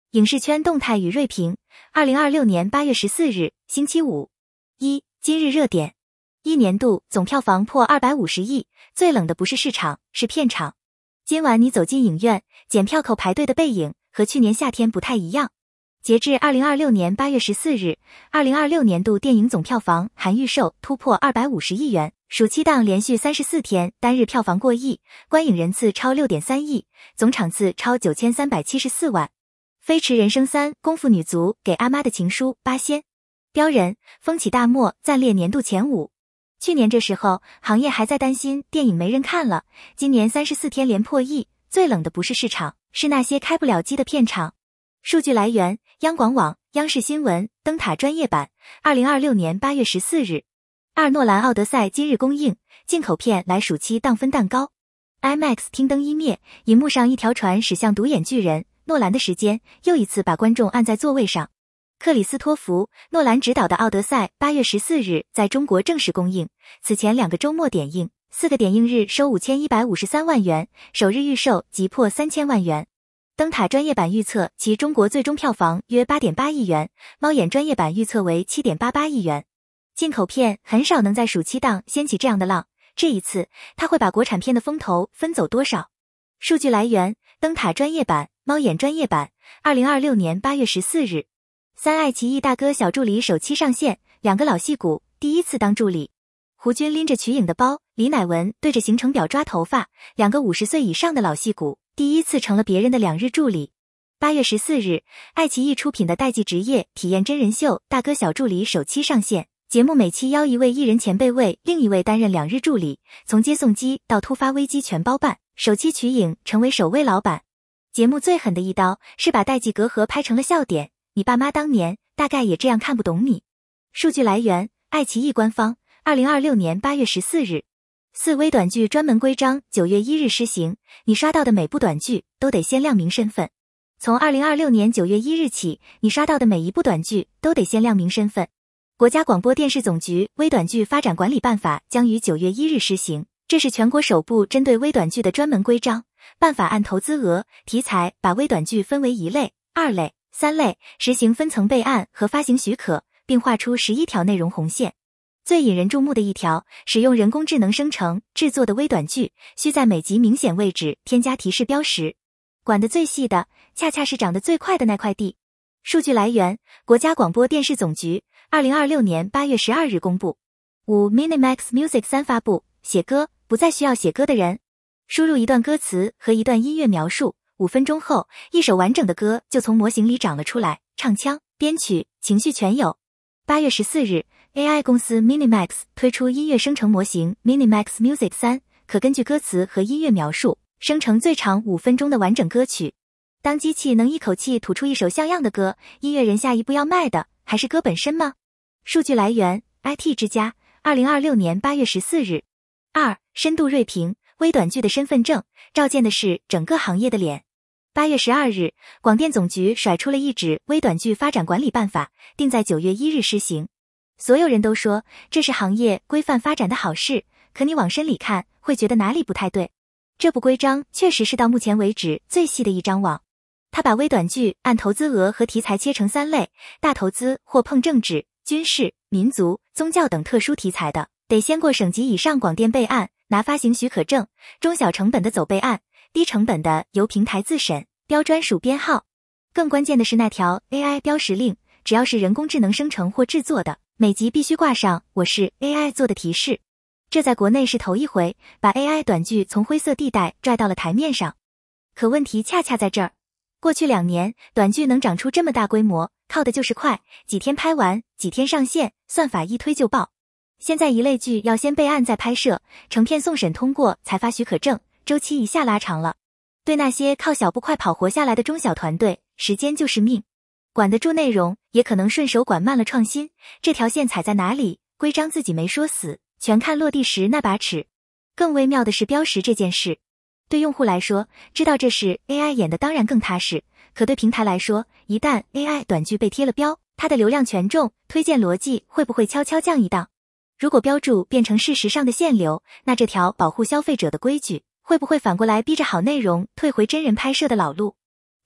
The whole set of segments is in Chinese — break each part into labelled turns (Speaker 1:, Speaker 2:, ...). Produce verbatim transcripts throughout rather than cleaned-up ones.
Speaker 1: 影视圈动态与锐评，二零二六年八月十四日，星期五。一、今日热点。一年度总票房破二百五十亿，最冷的不是市场，是片场。今晚你走进影院，检票口排队的背影和去年夏天不太一样。截至二零二六年八月十四日，二零二六年度电影总票房含预售突破二百五十亿元，暑期档连续三十四天单日票房过亿，观影人次超 六点三亿，总场次超九千三百七十四万。飞驰人生三，功夫女足给阿妈的情书八仙，标人风起大漠暂列年度前五。去年这时候，行业还在担心电影没人看了，今年三十四天连破亿，最冷的不是市场，是那些开不了机的片场。数据来源：央广网、央视新闻、灯塔专业版，二零二六年八月十四日。二诺兰奥德赛今日公映，进口片来暑期档分蛋糕。IMAX 厅灯一灭，银幕上一条船驶向独眼巨人，诺兰的时间又一次把观众按在座位上。克里斯托弗·诺兰执导的奥德赛八月十四日在中国正式公映，此前两个周末点映，四个点映日收五千一百五十三万元，首日预售即破三千万元。灯塔专业版预测其中国最终票房约 八点八亿元，猫眼专业版预测为 七点八八亿元。进口片很少能在暑期档掀起这样的浪，这一次它会把国产片的风头分走多少？数据来源：灯塔专业版、猫眼专业版，二零二六年八月十四日。三爱奇艺大哥小助理首期上线，两个老戏骨第一次当助理。胡军拎着瞿颖的包，李乃文对着行程表抓头发，两个五十岁以上的老戏骨第一次成了别人的两日助理。八月十四日，爱奇艺出品的代际职业体验真人秀大哥小助理首期上线，节目每期邀一位艺人前辈为另一位担任两日助理，从接送机到突发危机全包办，首期瞿颖成为首位老板。节目最狠的一刀是把代际隔阂拍成了笑点，你爸妈当年大概也这样看不懂你。数据来源：爱奇艺官方，二零二六年八月十四日。四微短剧专门规章九月一日施行，你刷到的每部短剧都得先亮明身份。从二零二六年九月一日起，你刷到的每一部短剧都得先亮明身份。国家广播电视总局微短剧发展管理办法将于九月一日施行，这是全国首部针对微短剧的专门规章。办法按投资额、题材把微短剧分为一类、二类、三类，实行分层备案和发行许可，并画出十一条内容红线。最引人注目的一条，使用人工智能生成制作的微短剧，需在每集明显位置添加提示标识。管得最细的，恰恰是长得最快的那块地。数据来源：国家广播电视总局，二零二六年八月十二日公布。五 Minimax Music 三发布，写歌不再需要写歌的人。输入一段歌词和一段音乐描述，五分钟后，一首完整的歌就从模型里长了出来，唱腔、编曲、情绪全有。八月十四日 ，A I 公司 Minimax 推出音乐生成模型 Minimax Music 三，可根据歌词和音乐描述，生成最长五分钟的完整歌曲。当机器能一口气吐出一首像样的歌，音乐人下一步要卖的还是歌本身吗？数据来源 I T 之家，二零二六年八月十四日。二、深度锐评，微短剧的身份证，照见的是整个行业的脸。八月十二日，广电总局甩出了一纸微短剧发展管理办法，定在九月一日施行。所有人都说这是行业规范发展的好事，可你往深里看，会觉得哪里不太对。这部规章确实是到目前为止最细的一张网。它把微短剧按投资额和题材切成三类，大投资或碰政治、军事、民族、宗教等特殊题材的，得先过省级以上广电备案，拿发行许可证；中小成本的走备案，低成本的由平台自审，标专属编号。更关键的是那条 A I 标识令，只要是人工智能生成或制作的，每集必须挂上我是 A I 做的提示。这在国内是头一回，把 A I 短剧从灰色地带拽到了台面上。可问题恰恰在这儿，过去两年短剧能长出这么大规模，靠的就是快，几天拍完，几天上线，算法一推就爆。现在一类剧要先备案再拍摄，成片送审通过才发许可证，周期一下拉长了。对那些靠小步快跑活下来的中小团队，时间就是命。管得住内容，也可能顺手管慢了创新，这条线踩在哪里，规章自己没说死，全看落地时那把尺。更微妙的是标识这件事，对用户来说，知道这是 A I 演的当然更踏实，可对平台来说，一旦 A I 短剧被贴了标，它的流量权重、推荐逻辑会不会悄悄降一档？如果标注变成事实上的限流，那这条保护消费者的规矩，会不会反过来逼着好内容退回真人拍摄的老路？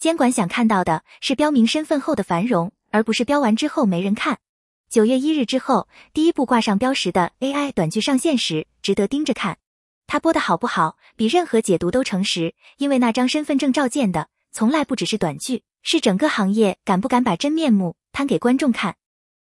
Speaker 1: 监管想看到的是标明身份后的繁荣，而不是标完之后没人看。九月一日之后，第一部挂上标识的 A I 短剧上线时，值得盯着看。它播的好不好，比任何解读都诚实，因为那张身份证照见的，从来不只是短剧，是整个行业敢不敢把真面目摊给观众看。